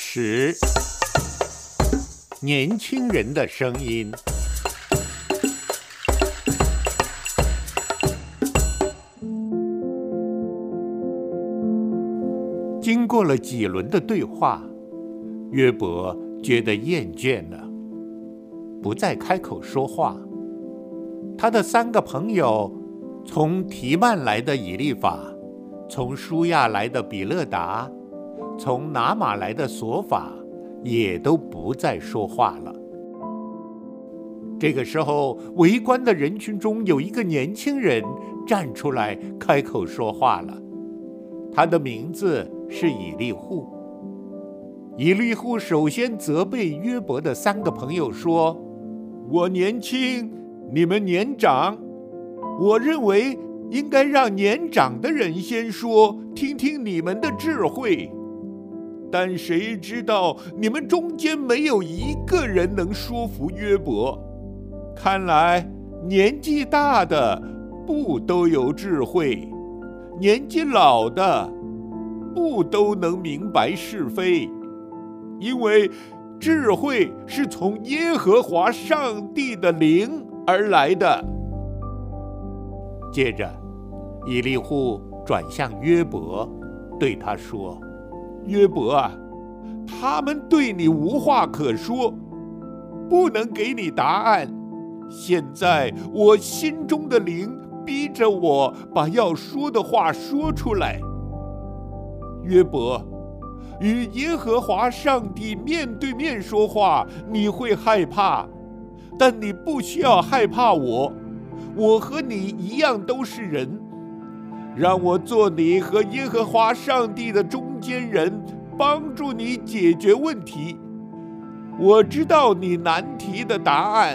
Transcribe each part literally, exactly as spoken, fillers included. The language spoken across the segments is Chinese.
时，年轻人的声音。经过了几轮的对话，约伯觉得厌倦了，不再开口说话。他的三个朋友，从提曼来的以利法，从舒亚来的比勒达，从拿玛来的索法，也都不再说话了。这个时候，围观的人群中有一个年轻人站出来开口说话了，他的名字是以利户。以利户首先责备约伯的三个朋友说：我年轻，你们年长，我认为应该让年长的人先说，听听你们的智慧。但谁知道你们中间没有一个人能说服约伯。看来年纪大的不都有智慧，年纪老的不都能明白是非，因为智慧是从耶和华上帝的灵而来的。接着，以利户转向约伯，对他说：约伯啊，他们对你无话可说，不能给你答案。现在我心中的灵逼着我把要说的话说出来。约伯，与耶和华上帝面对面说话，你会害怕，但你不需要害怕我，我和你一样都是人。让我做你和耶和华上帝的中间人，帮助你解决问题。我知道你难题的答案。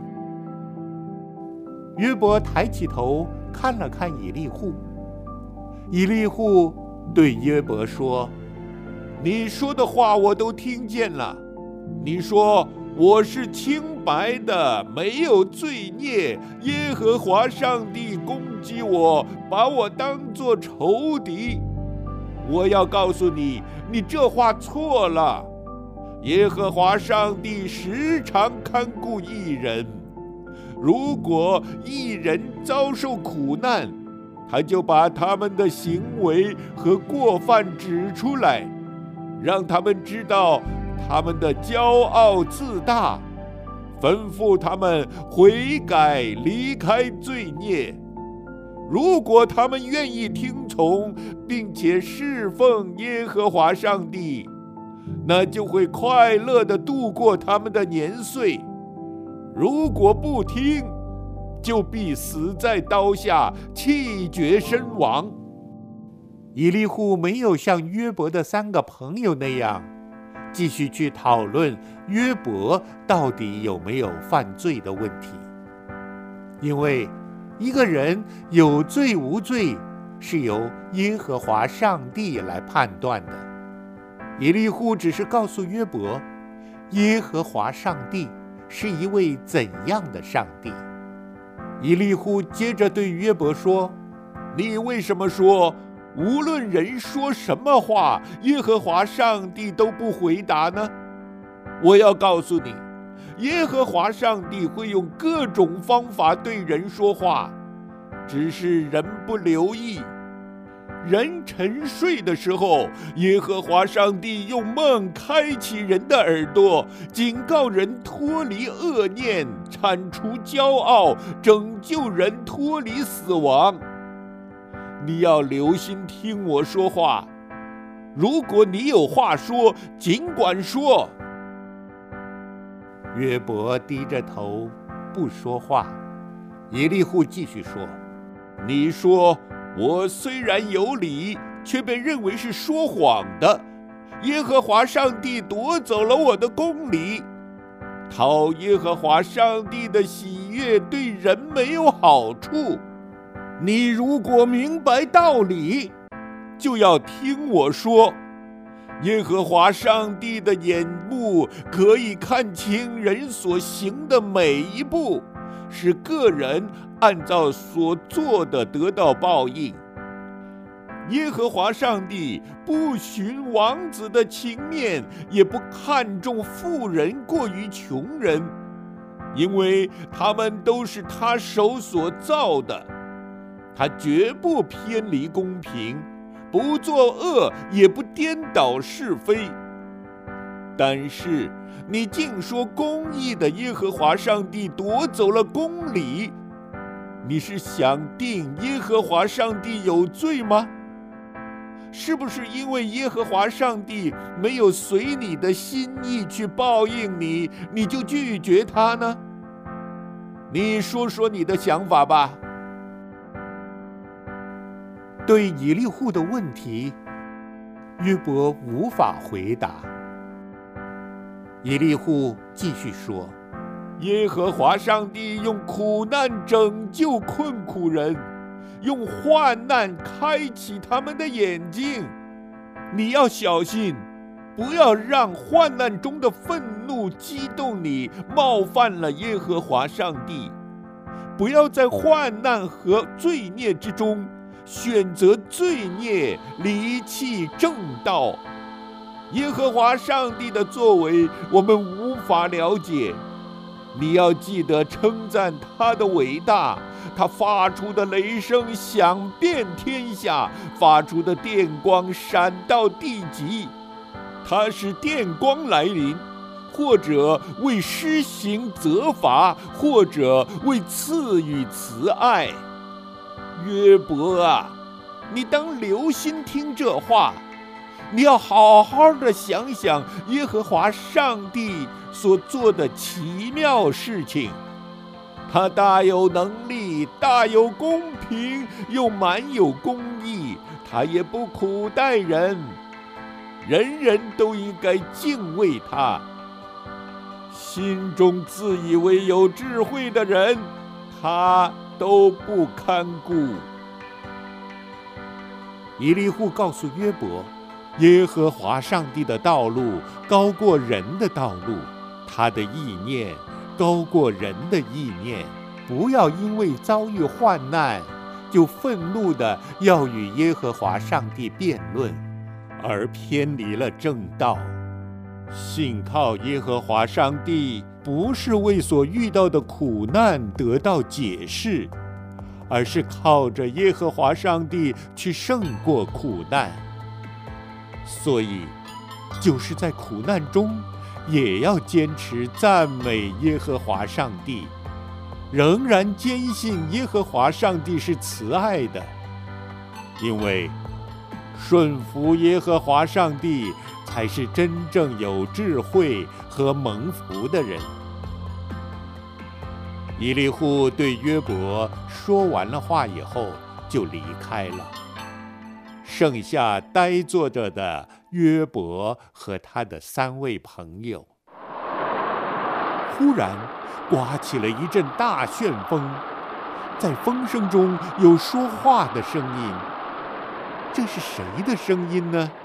约伯抬起头看了看以利户，以利户对约伯说：你说的话我都听见了，你说我是清白的，没有罪孽，耶和华上帝攻击我，把我当作仇敌。我要告诉你，你这话错了。耶和华上帝时常看顾义人，如果义人遭受苦难，他就把他们的行为和过犯指出来，让他们知道他们的骄傲自大，吩咐他们悔改，离开罪孽。如果他们愿意听从，并且侍奉耶和华上帝，那就会快乐地度过他们的年岁。如果不听，就必死在刀下，气绝身亡。以利户没有像约伯的三个朋友那样继续去讨论约伯到底有没有犯罪的问题，因为一个人有罪无罪是由耶和华上帝来判断的。以利户只是告诉约伯，耶和华上帝是一位怎样的上帝。以利户接着对约伯说：你为什么说无论人说什么话，耶和华上帝都不回答呢？我要告诉你，耶和华上帝会用各种方法对人说话，只是人不留意。人沉睡的时候，耶和华上帝用梦开启人的耳朵，警告人脱离恶念，铲除骄傲，拯救人脱离死亡。你要留心听我说话，如果你有话说，尽管说。约伯低着头不说话。以利户继续说：你说我虽然有理，却被认为是说谎的。耶和华上帝夺走了我的公理。讨耶和华上帝的喜悦对人没有好处。你如果明白道理，就要听我说。耶和华上帝的眼目可以看清人所行的每一步，使个人按照所做的得到报应。 耶和华上帝不徇王子的情面，也不看重富人过于穷人，因为他们都是他手所造的。他绝不偏离公平，不作恶，也不颠倒是非。但是你竟说公义的耶和华上帝夺走了公理，你是想定耶和华上帝有罪吗？是不是因为耶和华上帝没有随你的心意去报应你，你就拒绝他呢？你说说你的想法吧。 对以利户的问题，约伯无法回答。以利户继续说： 耶和华上帝用苦难拯救困苦人，用患难开启他们的眼睛。你要小心，不要让患难中的愤怒激动你，冒犯了耶和华上帝。不要在患难和罪孽之中选择罪孽，离弃正道。耶和华上帝的作为，我们无法了解。你要记得称赞他的伟大，他发出的雷声响遍天下，发出的电光闪到地极。他使电光来临，或者为施行责罚，或者为赐予慈爱。约伯啊，你当留心听这话，你要好好的想想耶和华上帝所做的奇妙事情。他大有能力，大有公平，又满有公义，他也不苦待人，人人都应该敬畏他。心中自以为有智慧的人，他都不堪顾。 以利户告诉约伯，耶和华上帝的道路高过人的道路，他的意念高过人的意念。不要因为遭遇患难，就愤怒的要与耶和华上帝辩论，而偏离了正道。信靠耶和华上帝，不是为所遇到的苦难得到解释，而是靠着耶和华上帝去胜过苦难。所以，就是在苦难中，也要坚持赞美耶和华上帝，仍然坚信耶和华上帝是慈爱的，因为顺服耶和华上帝才是真正有智慧和蒙福的人。以利户对约伯说完了话以后，就离开了。剩下呆坐着的约伯和他的三位朋友。忽然刮起了一阵大旋风，在风声中有说话的声音。这是谁的声音呢？